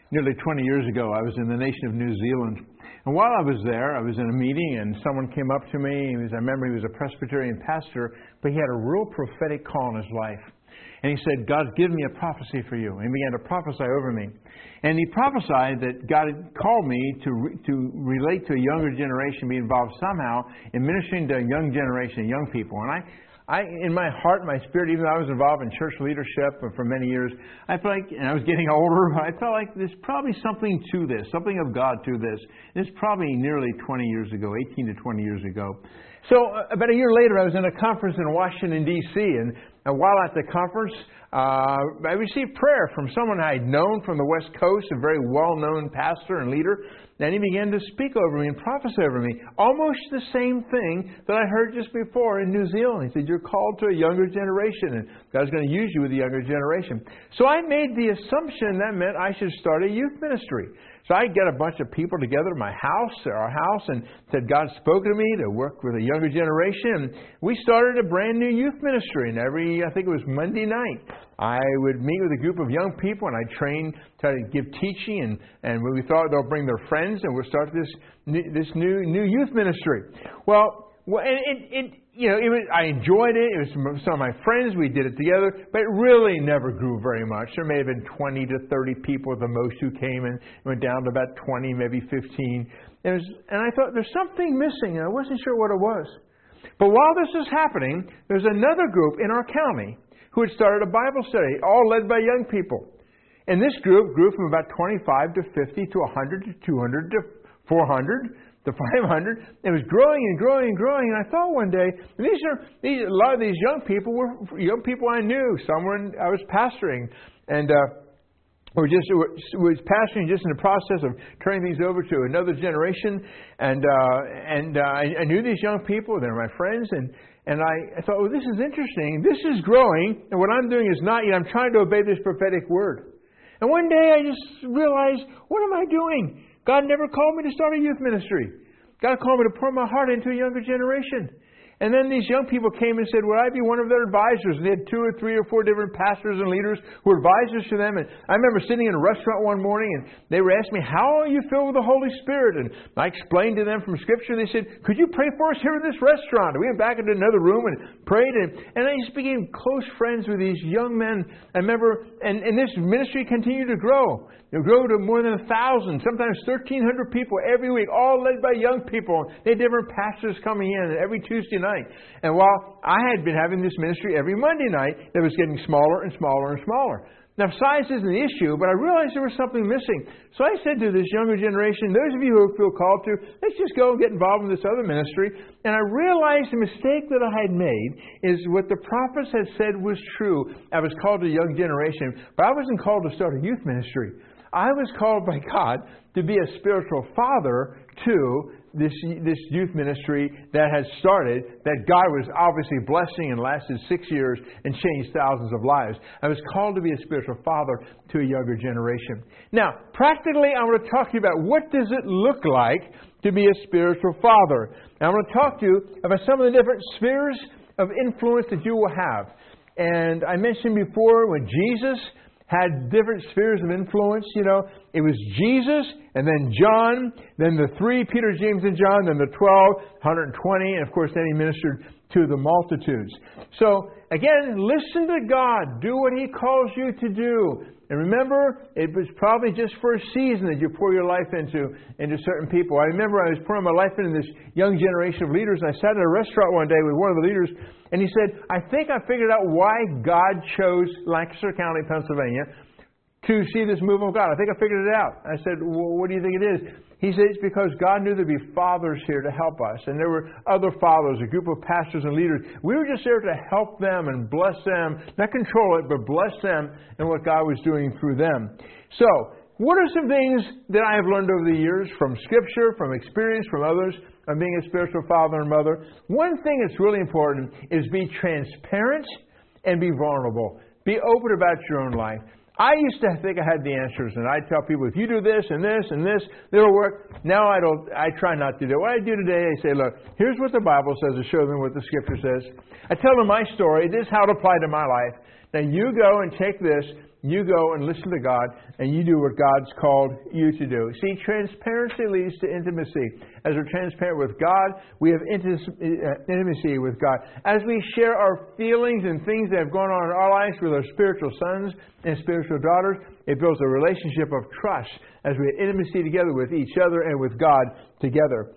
Nearly 20 years ago, I was in the nation of New Zealand. And while I was there, I was in a meeting and someone came up to me. I remember he was a Presbyterian pastor, but he had a real prophetic call in his life. And he said, "God's given me a prophecy for you." And he began to prophesy over me. And he prophesied that God had called me to relate to a younger generation, be involved somehow in ministering to a young generation, young people. And I, in my heart, my spirit, even though I was involved in church leadership for many years, I felt like, and I was getting older, I felt like there's probably something to this, something of God to this. It's probably nearly 20 years ago, 18 to 20 years ago. So about a year later, I was in a conference in Washington, D.C., and while at the conference, I received prayer from someone I had known from the West Coast, a very well-known pastor and leader. And he began to speak over me and prophesy over me. Almost the same thing that I heard just before in New Zealand. He said, "You're called to a younger generation, and God's going to use you with the younger generation." So I made the assumption that meant I should start a youth ministry. So I get a bunch of people together at our house, and said God spoke to me to work with a younger generation. And we started a brand new youth ministry. And I think it was Monday night, I would meet with a group of young people, and I'd try to give teaching, and we thought they'll bring their friends, and we'll start this new youth ministry. I enjoyed it. It was some of my friends. We did it together, but it really never grew very much. There may have been 20 to 30 people at the most who came, and went down to about 20, maybe 15. And I thought, there's something missing, and I wasn't sure what it was. But while this was happening, there's another group in our county who had started a Bible study, all led by young people. And this group grew from about 25 to 50 to 100 to 200 to 400 to 500. It was growing and growing and growing. And I thought one day, a lot of these young people were young people I knew. I was pastoring, and was pastoring just in the process of turning things over to another generation. And I knew these young people. They're my friends. And I thought, well, this is interesting. This is growing. And what I'm doing is not yet. I'm trying to obey this prophetic word. And one day I just realized, what am I doing? God never called me to start a youth ministry. God called me to pour my heart into a younger generation. And then these young people came and said, would I be one of their advisors? And they had 2 or 3 or 4 different pastors and leaders who were advisors to them. And I remember sitting in a restaurant one morning, and they were asking me, how are you filled with the Holy Spirit? And I explained to them from Scripture. They said, could you pray for us here in this restaurant? And we went back into another room and prayed. And I just became close friends with these young men. I remember, and this ministry continued to grow. It grew to more than 1,000, sometimes 1,300 people every week, all led by young people. They had different pastors coming in every Tuesday night. And while I had been having this ministry every Monday night, it was getting smaller and smaller and smaller. Now, size isn't the issue, but I realized there was something missing. So I said to this younger generation, those of you who feel called to, let's just go and get involved in this other ministry. And I realized the mistake that I had made is what the prophets had said was true. I was called to a young generation, but I wasn't called to start a youth ministry. I was called by God to be a spiritual father to this youth ministry that had started, that God was obviously blessing and lasted 6 years and changed thousands of lives. I was called to be a spiritual father to a younger generation. Now, practically, I want to talk to you about what does it look like to be a spiritual father. And I want to talk to you about some of the different spheres of influence that you will have. And I mentioned before when Jesus had different spheres of influence. It was Jesus, and then John, then the 3, Peter, James, and John, then the 12, 120, and of course then he ministered to the multitudes. So again, listen to God. Do what He calls you to do. And remember, it was probably just for a season that you pour your life into certain people. I remember I was pouring my life into this young generation of leaders, and I sat at a restaurant one day with one of the leaders, and he said, I think I figured out why God chose Lancaster County, Pennsylvania, to see this move of God. I think I figured it out. I said, well, what do you think it is? He said, it's because God knew there'd be fathers here to help us. And there were other fathers, a group of pastors and leaders. We were just there to help them and bless them. Not control it, but bless them and what God was doing through them. So, what are some things that I have learned over the years from Scripture, from experience, from others, on being a spiritual father and mother? One thing that's really important is be transparent and be vulnerable. Be open about your own life. I used to think I had the answers, and I'd tell people, if you do this and this and this, it'll work. Now I try not to do it. What I do today, I say, look, here's what the Bible says, to show them what the Scripture says. I tell them my story. This is how it applied to my life. Now you go and take this you go and listen to God, and you do what God's called you to do. See, transparency leads to intimacy. As we're transparent with God, we have intimacy with God. As we share our feelings and things that have gone on in our lives with our spiritual sons and spiritual daughters, it builds a relationship of trust as we have intimacy together with each other and with God together.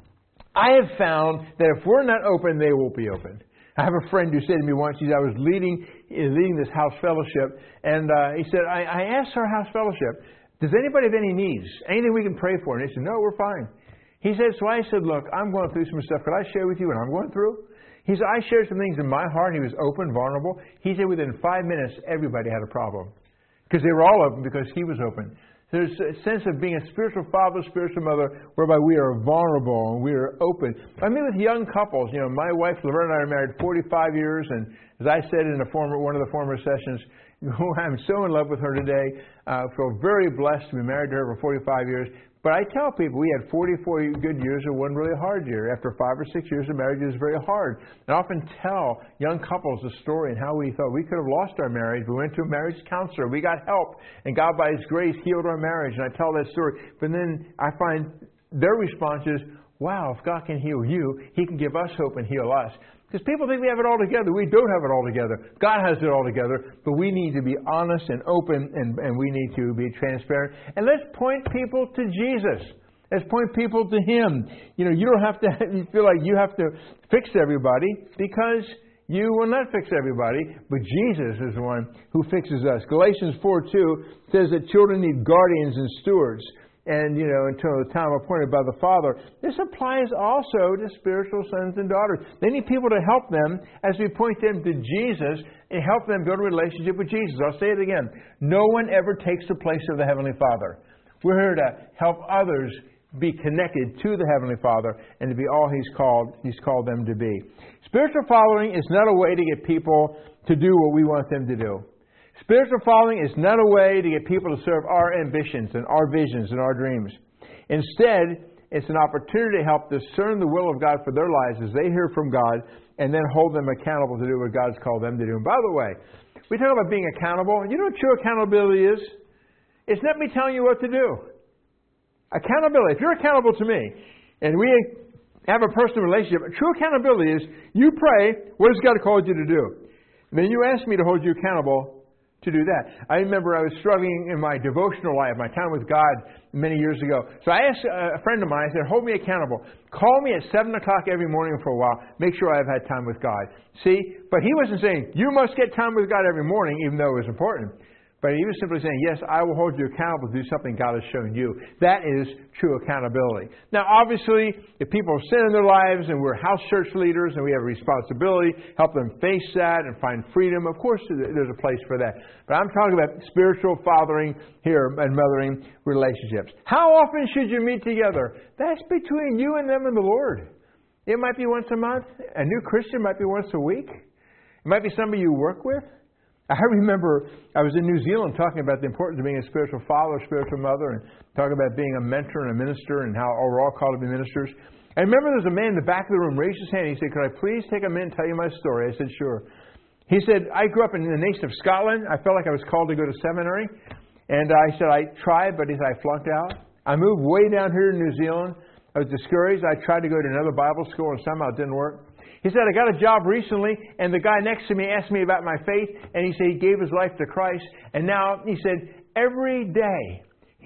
I have found that if we're not open, they won't be open. I have a friend who said to me once, I was leading this house fellowship, and he said, I asked our house fellowship, does anybody have any needs? Anything we can pray for? And they said, no, we're fine. He said, so I said, look, I'm going through some stuff. Could I share with you what I'm going through? He said, I shared some things in my heart. He was open, vulnerable. He said within 5 minutes, everybody had a problem. Because they were all open because he was open. There's a sense of being a spiritual father, spiritual mother, whereby we are vulnerable and we are open. I meet with young couples. My wife, Laverne, and I are married 45 years. And as I said in one of the former sessions, I'm so in love with her today. I feel very blessed to be married to her for 45 years. But I tell people we had 44 good years and one really hard year. After 5 or 6 years of marriage, it was very hard. And I often tell young couples the story and how we thought we could have lost our marriage. We went to a marriage counselor. We got help. And God, by His grace, healed our marriage. And I tell that story. But then I find their response is, wow, if God can heal you, He can give us hope and heal us. Because people think we have it all together. We don't have it all together. God has it all together. But we need to be honest and open, and we need to be transparent. And let's point people to Jesus. Let's point people to Him. You don't have to feel like you have to fix everybody, because you will not fix everybody. But Jesus is the one who fixes us. Galatians 4:2 says that children need guardians and stewards. And, until the time appointed by the Father. This applies also to spiritual sons and daughters. They need people to help them as we point them to Jesus and help them build a relationship with Jesus. I'll say it again. No one ever takes the place of the Heavenly Father. We're here to help others be connected to the Heavenly Father and to be all He's called them to be. Spiritual following is not a way to get people to do what we want them to do. Spiritual following is not a way to get people to serve our ambitions and our visions and our dreams. Instead, it's an opportunity to help discern the will of God for their lives as they hear from God, and then hold them accountable to do what God's called them to do. And by the way, we talk about being accountable. You know what true accountability is? It's not me telling you what to do. Accountability. If you're accountable to me, and we have a personal relationship, true accountability is you pray, what has God called you to do? And then you ask me to hold you accountable to do that. I remember I was struggling in my devotional life, my time with God many years ago. So I asked a friend of mine, I said, hold me accountable. Call me at 7 o'clock every morning for a while. Make sure I've had time with God. See? But he wasn't saying, you must get time with God every morning, even though it was important. But he was simply saying, yes, I will hold you accountable to do something God has shown you. That is true accountability. Now, obviously, if people have sin in their lives and we're house church leaders and we have a responsibility, help them face that and find freedom, of course there's a place for that. But I'm talking about spiritual fathering here and mothering relationships. How often should you meet together? That's between you and them and the Lord. It might be once a month. A new Christian might be once a week. It might be somebody you work with. I remember I was in New Zealand talking about the importance of being a spiritual father, spiritual mother, and talking about being a mentor and a minister and how we're all called to be ministers. I remember there was a man in the back of the room raised his hand. He said, could I please take a minute and tell you my story? I said, sure. He said, I grew up in the nation of Scotland. I felt like I was called to go to seminary. And I said, I tried, but I flunked out. I moved way down here to New Zealand. I was discouraged. I tried to go to another Bible school and somehow it didn't work. He said, I got a job recently, and the guy next to me asked me about my faith, and he said he gave his life to Christ. And now, he said, every day,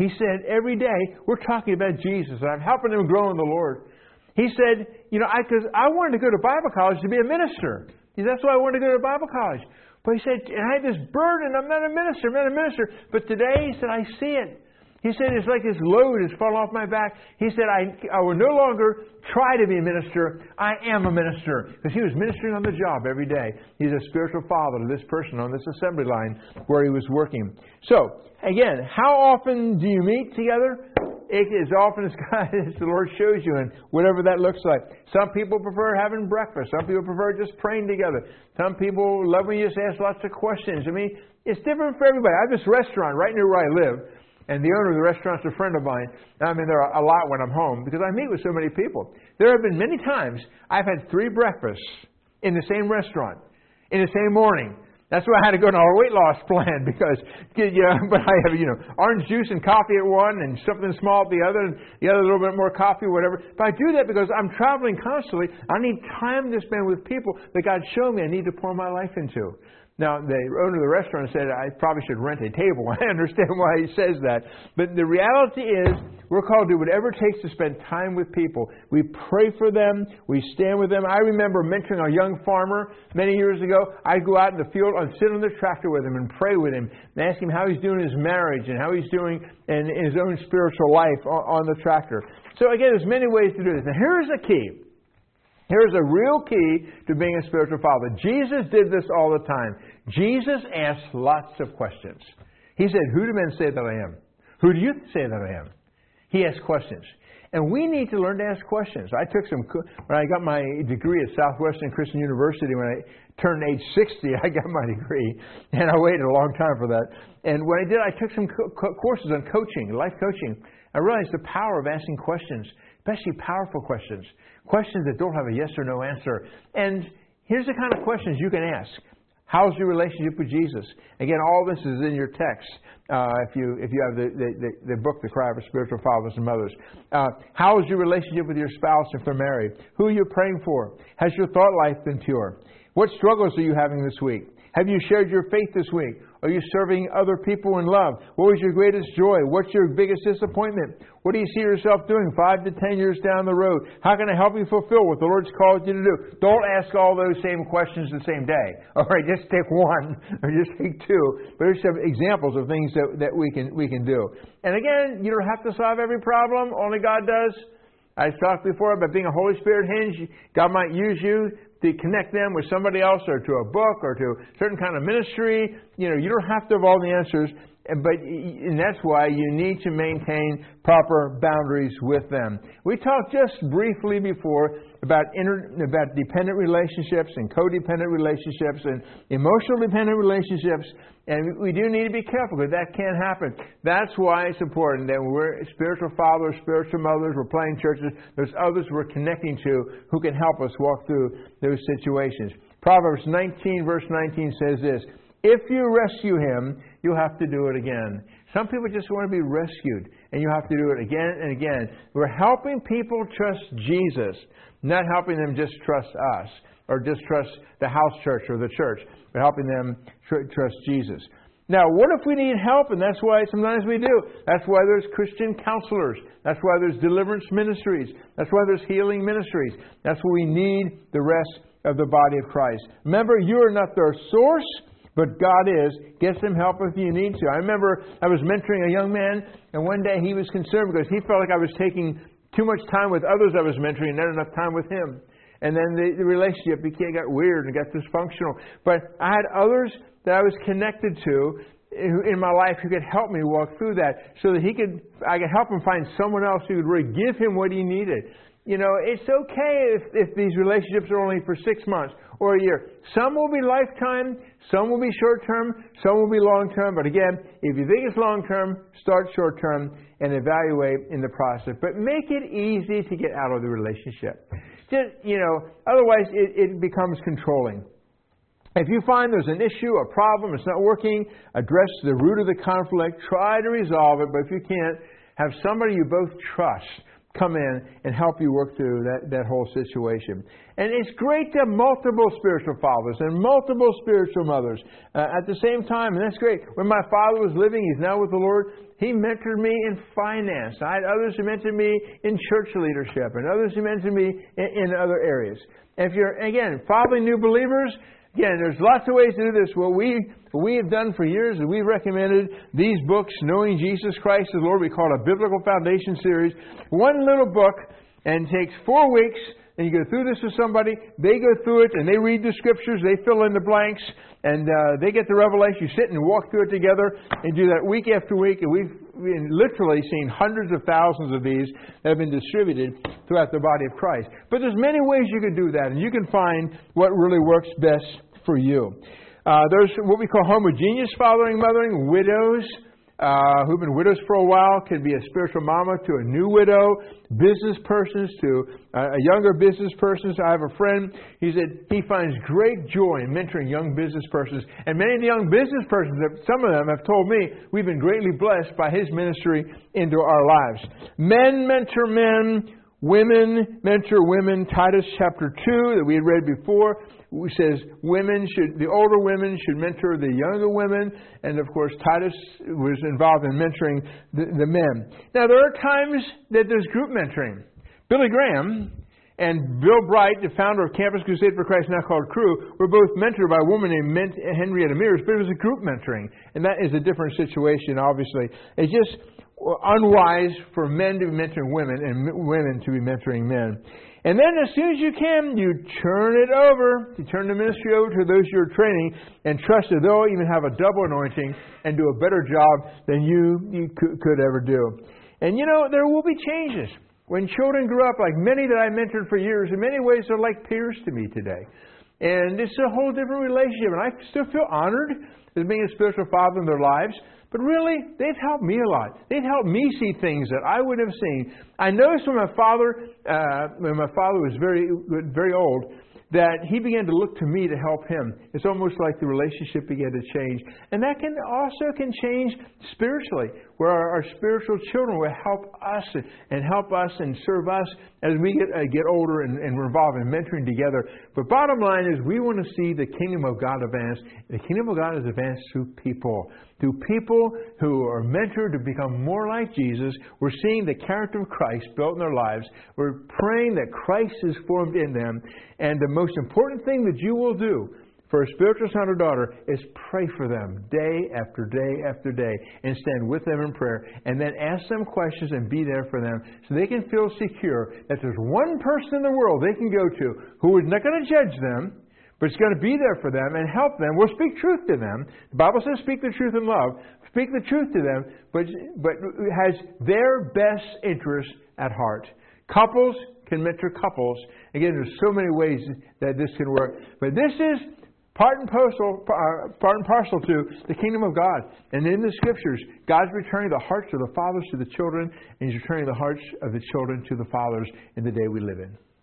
we're talking about Jesus, and I'm helping him grow in the Lord. He said, because I wanted to go to Bible college to be a minister. He said, that's why I wanted to go to Bible college. But he said, and I had this burden, I'm not a minister. But today, he said, I see it. He said, it's like this load has fallen off my back. He said, I will no longer try to be a minister. I am a minister. Because he was ministering on the job every day. He's a spiritual father to this person on this assembly line where he was working. So, again, how often do you meet together? As often as the Lord shows you, and whatever that looks like. Some people prefer having breakfast. Some people prefer just praying together. Some people love when you just ask lots of questions. I mean, it's different for everybody. I have this restaurant right near where I live. And the owner of the restaurant's a friend of mine. I mean, there are a lot when I'm home because I meet with so many people. There have been many times I've had 3 breakfasts in the same restaurant, in the same morning. That's why I had to go on a weight loss plan because, but I have, orange juice and coffee at one and something small at the other, and the other a little bit more coffee or whatever. But I do that because I'm traveling constantly. I need time to spend with people that God showed me I need to pour my life into. Now, the owner of the restaurant said I probably should rent a table. I understand why he says that. But the reality is we're called to do whatever it takes to spend time with people. We pray for them. We stand with them. I remember mentoring a young farmer many years ago. I'd go out in the field and sit on the tractor with him and pray with him and ask him how he's doing in his marriage and how he's doing in his own spiritual life on the tractor. So again, there's many ways to do this. Now, here's the key. Here's a real key to being a spiritual father. Jesus did this all the time. Jesus asked lots of questions. He said, "Who do men say that I am? Who do you say that I am?" He asked questions. And we need to learn to ask questions. When I got my degree at Southwestern Christian University, when I turned age 60, I got my degree. And I waited a long time for that. And when I did, I took some courses on coaching, life coaching. I realized the power of asking questions, especially powerful questions. Questions that don't have a yes or no answer. And here's the kind of questions you can ask. How's your relationship with Jesus? Again, all this is in your text. If you have the book, The Cry for Spiritual Fathers and Mothers. How is your relationship with your spouse if they're married? Who are you praying for? Has your thought life been pure? What struggles are you having this week? Have you shared your faith this week? Are you serving other people in love? What was your greatest joy? What's your biggest disappointment? What do you see yourself doing 5 to 10 years down the road? How can I help you fulfill what the Lord's called you to do? Don't ask all those same questions the same day. All right, just take one or just take two. But here's some examples of things that we can do. And again, you don't have to solve every problem. Only God does. I talked before about being a Holy Spirit hinge. God might use you to connect them with somebody else or to a book or to a certain kind of ministry. You don't have to have all the answers, and that's why you need to maintain proper boundaries with them. We talked just briefly before about dependent relationships and codependent relationships and emotional dependent relationships, and we do need to be careful because that can happen. That's why it's important that we're spiritual fathers, spiritual mothers, we're playing churches, there's others we're connecting to who can help us walk through those situations. Proverbs 19 verse 19 says this, "If you rescue him, you'll have to do it again." Some people just want to be rescued, and you have to do it again and again. We're helping people trust Jesus, not helping them just trust us or just trust the house church or the church. We're helping them trust Jesus. Now, what if we need help? And that's why sometimes we do. That's why there's Christian counselors. That's why there's deliverance ministries. That's why there's healing ministries. That's why we need the rest of the body of Christ. Remember, you are not their source, but God is. Get some help if you need to. I remember I was mentoring a young man, and one day he was concerned because he felt like I was taking too much time with others I was mentoring and not enough time with him. And then the relationship got weird and got dysfunctional. But I had others that I was connected to in my life who could help me walk through that so that I could help him find someone else who could really give him what he needed. It's okay if these relationships are only for 6 months or a year. Some will be lifetime, some will be short-term, some will be long-term. But again, if you think it's long-term, start short-term and evaluate in the process. But make it easy to get out of the relationship. Otherwise it becomes controlling. If you find there's an issue, a problem, it's not working, address the root of the conflict, try to resolve it. But if you can't, have somebody you both trust come in and help you work through that whole situation. And it's great to have multiple spiritual fathers and multiple spiritual mothers at the same time, and that's great. When my father was living, he's now with the Lord, he mentored me in finance. I had others who mentored me in church leadership and others who mentored me in other areas. And if you're, again, following new believers, again, there's lots of ways to do this. What we have done for years is we've recommended these books, Knowing Jesus Christ the Lord. We call it a Biblical Foundation series. One little book, and takes 4 weeks, and you go through this with somebody. They go through it, and they read the scriptures. They fill in the blanks, and they get the revelation. You sit and walk through it together and do that week after week. And we've literally seen hundreds of thousands of these that have been distributed throughout the body of Christ. But there's many ways you can do that, and you can find what really works best for you. There's what we call homogeneous fathering, mothering, widows, who've been widows for a while can be a spiritual mama to a new widow, business persons to a younger business person. So I have a friend, he said he finds great joy in mentoring young business persons. And many of the young business persons, some of them have told me, we've been greatly blessed by his ministry into our lives. Men mentor men. Women mentor women. Titus chapter 2 that we had read before says the older women should mentor the younger women. And of course Titus was involved in mentoring the men. Now there are times that there's group mentoring. Billy Graham and Bill Bright, the founder of Campus Crusade for Christ, now called Cru, were both mentored by a woman named Henrietta Mears, but it was a group mentoring. And that is a different situation, obviously. It's just unwise for men to be mentoring women and women to be mentoring men. And then as soon as you can, you turn it over. You turn the ministry over to those you're training and trust that they'll even have a double anointing and do a better job than you could ever do. And there will be changes. When children grew up, like many that I mentored for years, in many ways they're like peers to me today. And it's a whole different relationship. And I still feel honored as being a spiritual father in their lives. But really, they've helped me a lot. They've helped me see things that I wouldn't have seen. I noticed when my father was very old, that he began to look to me to help him. It's almost like the relationship began to change. And that can change spiritually, where our spiritual children will help us and serve us as we get older and we're involved in mentoring together. But bottom line is we want to see the kingdom of God advance. The kingdom of God is advanced through people. Through people who are mentored to become more like Jesus. We're seeing the character of Christ built in their lives. We're praying that Christ is formed in them. And the most important thing that you will do for a spiritual son or daughter is pray for them day after day after day and stand with them in prayer and then ask them questions and be there for them so they can feel secure that there's one person in the world they can go to who is not going to judge them, but it's going to be there for them and help them. We'll speak truth to them. The Bible says speak the truth in love. Speak the truth to them, but has their best interest at heart. Couples can mentor couples. Again, there's so many ways that this can work. But this is part and parcel to the kingdom of God. And in the Scriptures, God's returning the hearts of the fathers to the children, and He's returning the hearts of the children to the fathers in the day we live in.